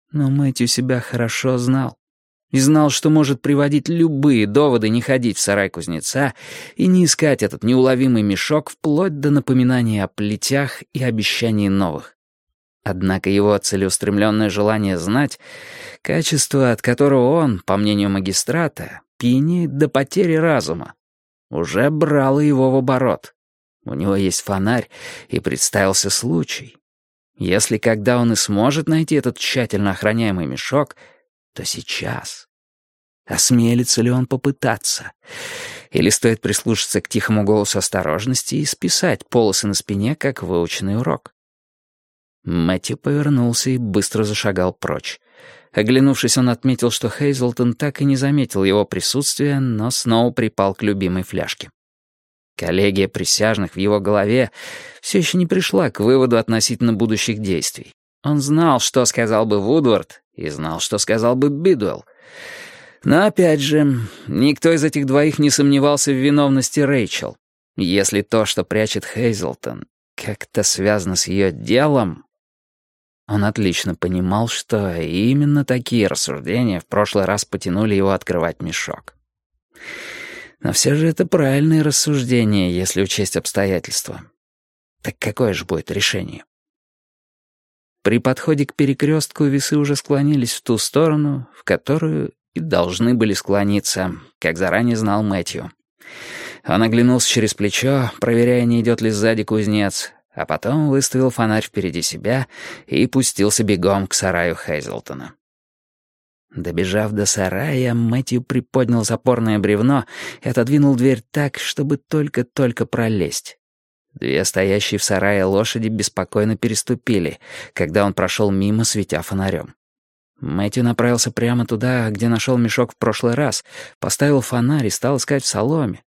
Но Мэтью себя хорошо знал. И знал, что может приводить любые доводы не ходить в сарай кузнеца и не искать этот неуловимый мешок вплоть до напоминаний о плетях и обещаний новых. Однако его целеустремленное желание знать, качество, от которого он, по мнению магистрата, пьянеет до потери разума, уже брало его в оборот. У него есть фонарь, и представился случай. Если когда он и сможет найти этот тщательно охраняемый мешок, то сейчас. Осмелится ли он попытаться? Или стоит прислушаться к тихому голосу осторожности и списать полосы на спине, как выученный урок? Мэтью повернулся и быстро зашагал прочь. Оглянувшись, он отметил, что Хейзлтон так и не заметил его присутствия, но снова припал к любимой фляжке. Коллегия присяжных в его голове все еще не пришла к выводу относительно будущих действий. Он знал, что сказал бы Вудвард, и знал, что сказал бы Бидуэлл. Но опять же, никто из этих двоих не сомневался в виновности Рэйчел. Если то, что прячет Хейзлтон, как-то связано с ее делом... Он отлично понимал, что именно такие рассуждения в прошлый раз потянули его открывать мешок. Но все же это правильные рассуждения, если учесть обстоятельства. Так какое же будет решение? При подходе к перекрестку весы уже склонились в ту сторону, в которую и должны были склониться, как заранее знал Мэтью. Он оглянулся через плечо, проверяя, не идет ли сзади кузнец, а потом выставил фонарь впереди себя и пустился бегом к сараю Хейзлтона. Добежав до сарая, Мэтью приподнял запорное бревно и отодвинул дверь так, чтобы только-только пролезть. Две стоящие в сарае лошади беспокойно переступили, когда он прошел мимо, светя фонарем. Мэтью направился прямо туда, где нашел мешок в прошлый раз, поставил фонарь и стал искать в соломе.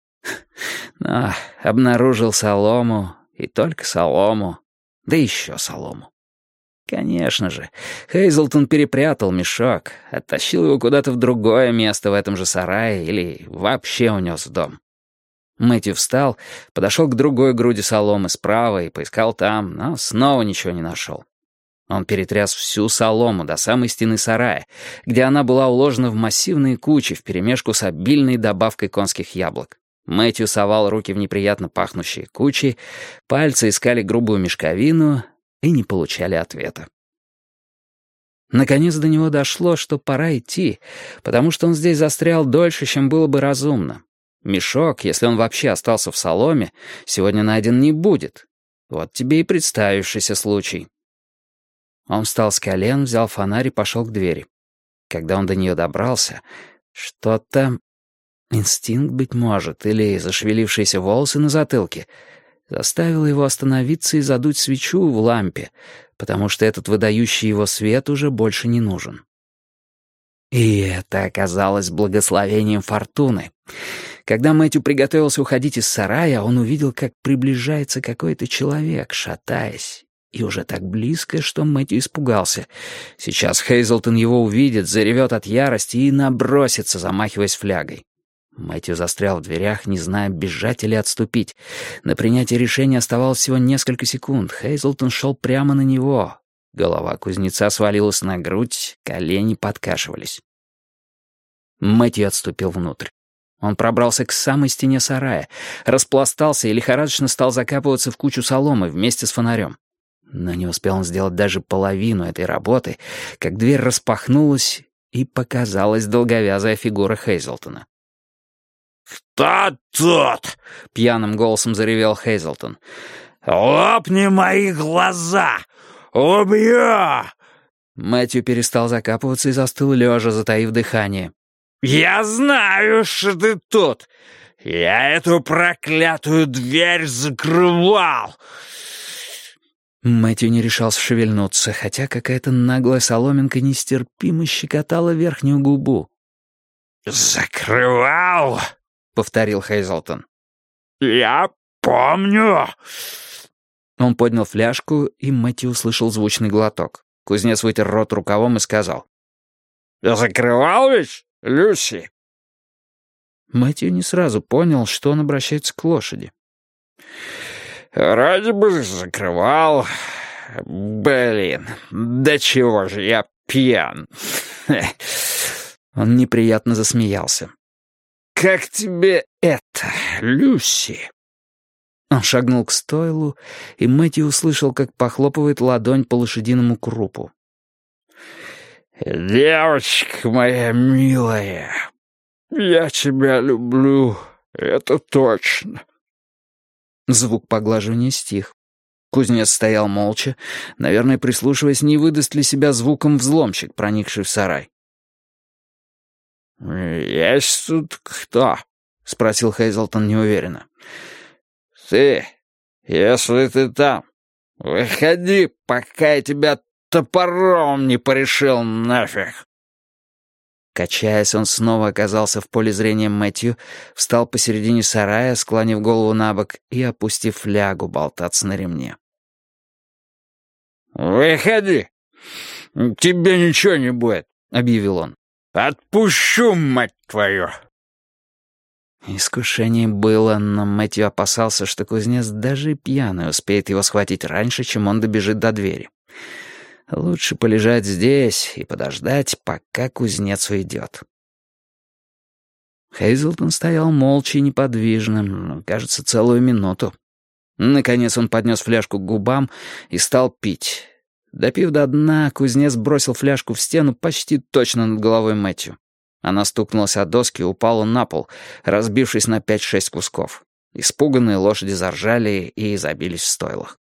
Но обнаружил солому, и только солому, да еще солому. Конечно же, Хейзлтон перепрятал мешок, оттащил его куда-то в другое место в этом же сарае или вообще унес в дом. Мэтью встал, подошел к другой груди соломы справа и поискал там, но снова ничего не нашел. Он перетряс всю солому до самой стены сарая, где она была уложена в массивные кучи вперемешку с обильной добавкой конских яблок. Мэтью совал руки в неприятно пахнущие кучи, пальцы искали грубую мешковину и не получали ответа. Наконец до него дошло, что пора идти, потому что он здесь застрял дольше, чем было бы разумно. Мешок, если он вообще остался в соломе, сегодня найден не будет. Вот тебе и представившийся случай. Он встал с колен, взял фонарь и пошел к двери. Когда он до нее добрался, что-то... Инстинкт, быть может, или зашевелившиеся волосы на затылке заставило его остановиться и задуть свечу в лампе, потому что этот выдающий его свет уже больше не нужен. И это оказалось благословением фортуны. Когда Мэтью приготовился уходить из сарая, он увидел, как приближается какой-то человек, шатаясь, и уже так близко, что Мэтью испугался. Сейчас Хейзлтон его увидит, заревет от ярости и набросится, замахиваясь флягой. Мэтью застрял в дверях, не зная, бежать или отступить. На принятие решения оставалось всего несколько секунд. Хейзлтон шел прямо на него. Голова кузнеца свалилась на грудь, колени подкашивались. Мэтью отступил внутрь. Он пробрался к самой стене сарая, распластался и лихорадочно стал закапываться в кучу соломы вместе с фонарем. Но не успел он сделать даже половину этой работы, как дверь распахнулась, и показалась долговязая фигура Хейзлтона. «Кто тут?» — пьяным голосом заревел Хейзлтон. «Лопни мои глаза! Убью!» Мэтью перестал закапываться и застыл лежа, затаив дыхание. «Я знаю, что ты тут! Я эту проклятую дверь закрывал!» Мэтью не решался шевельнуться, хотя какая-то наглая соломинка нестерпимо щекотала верхнюю губу. «Закрывал!» — повторил Хейзлтон. «Я помню!» Он поднял фляжку, и Мэтью услышал звучный глоток. Кузнец вытер рот рукавом и сказал. «Закрывал ведь, Люси?» Мэтью не сразу понял, что он обращается к лошади. «Вроде бы закрывал. Блин, да чего же я пьян. Он неприятно засмеялся. «Как тебе это, Люси?» Он шагнул к стойлу, и Мэтью услышал, как похлопывает ладонь по лошадиному крупу. «Девочка моя милая, я тебя люблю, это точно». Звук поглаживания стих. Кузнец стоял молча, наверное, прислушиваясь, не выдаст ли себя звуком взломщик, проникший в сарай. «Есть тут кто?» — спросил Хейзлтон неуверенно. «Ты, если ты там, выходи, пока я тебя топором не порешил нафиг». Качаясь, он снова оказался в поле зрения Мэтью, встал посередине сарая, склонив голову набок и опустив флягу болтаться на ремне. «Выходи, тебе ничего не будет», — объявил он. «Отпущу, мать твою!» Искушение было, но Мэтью опасался, что кузнец даже и пьяный успеет его схватить раньше, чем он добежит до двери. Лучше полежать здесь и подождать, пока кузнец уйдет. Хейзлтон стоял молча и неподвижно, кажется, целую минуту. Наконец он поднес фляжку к губам и стал пить. Допив до дна, кузнец бросил фляжку в стену почти точно над головой Мэтью. Она стукнулась о доски и упала на пол, разбившись на 5-6 кусков. Испуганные лошади заржали и забились в стойлах.